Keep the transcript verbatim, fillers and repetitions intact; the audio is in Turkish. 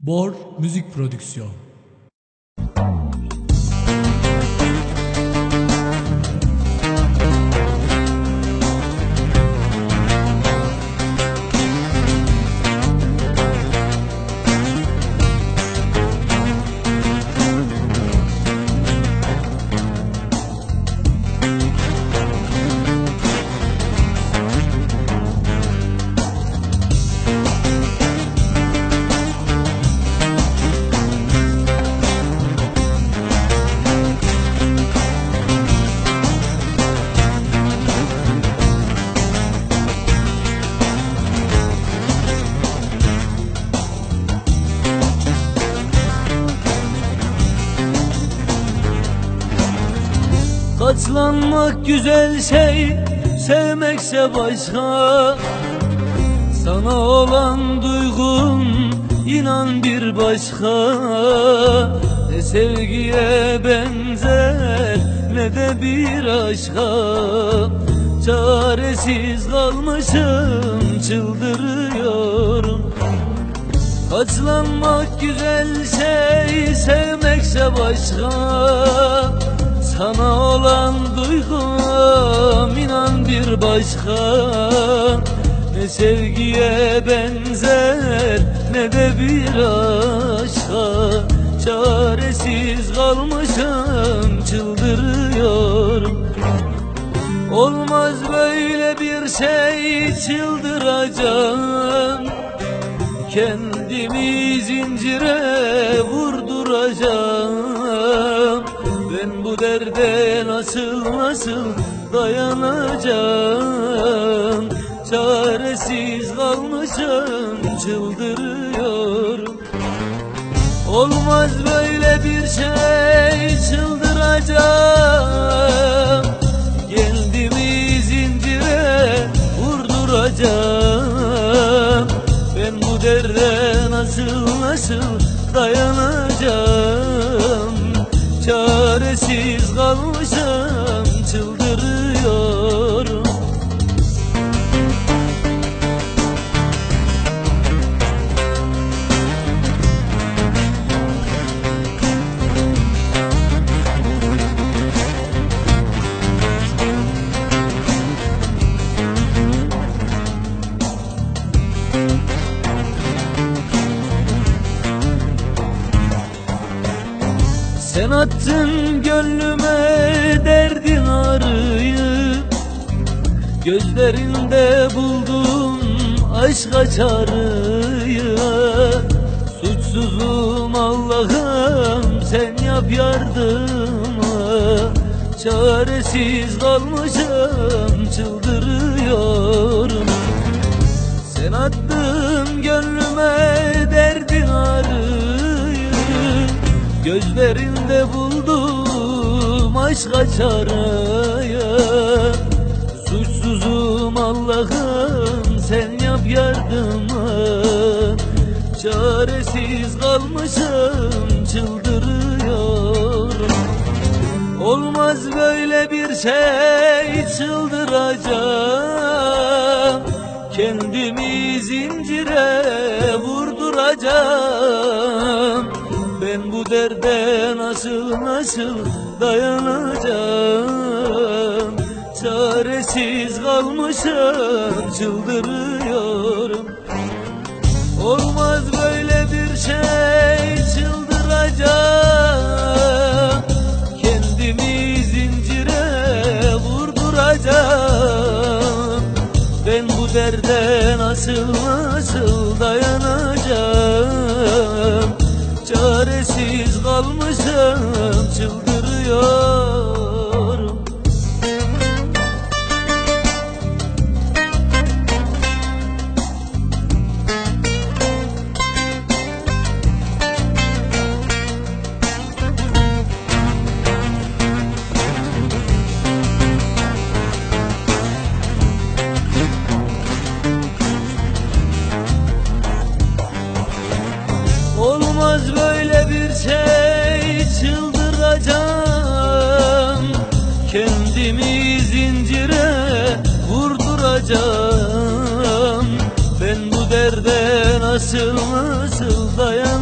Bor Müzik Prodüksiyon. Katlanmak güzel şey, sevmekse başka. Sana olan duygum inan bir başka. Ne sevgiye benzer ne de bir aşka. Çaresiz kalmışım, çıldırıyorum. Katlanmak güzel şey, sevmekse başka. Sana olan duygum inan bir başka. Ne sevgiye benzer ne de bir aşka. Çaresiz kalmışım, çıldırıyorum. Olmaz böyle bir şey, çıldıracağım. Kendimi zincire vurduracağım. Ben bu derde nasıl nasıl dayanacağım? Çaresiz kalmışım, çıldırıyorum. Olmaz böyle bir şey, çıldıracağım. Kendimi zincire vurduracağım. Ben bu derde nasıl nasıl dayanacağım? Çaresiz kalmışım, çıldırıyorum. Sen attın gönlüme derdin ağrıyı. Gözlerinde buldum aşka çağrıyı. Suçsuzum Allah'ım, sen yap yardımı. Çaresiz kalmışım, çıldırıyorum. Sen attın gönlüme derdin ağrıyı. Gözlerinde buldum aşka çağrıyı. Suçsuzum Allah'ım, sen yap yardımı. Çaresiz kalmışım, çıldırıyorum. Olmaz böyle bir şey, çıldıracağım. Kendimi zincire vurduracağım. Ben bu derde nasıl nasıl dayanacağım? Çaresiz kalmışım, çıldırıyorum. Olmaz böyle bir şey, çıldıracağım. Kendimi zincire vurduracağım. Ben bu derde nasıl nasıl dayanacağım? Çaresiz kalmışım, çıldırıyorum. Olmaz böyle bir şey, çıldıracağım. Kendimi zincire vurduracağım. Ben bu derde nasıl nasıl dayanacağım?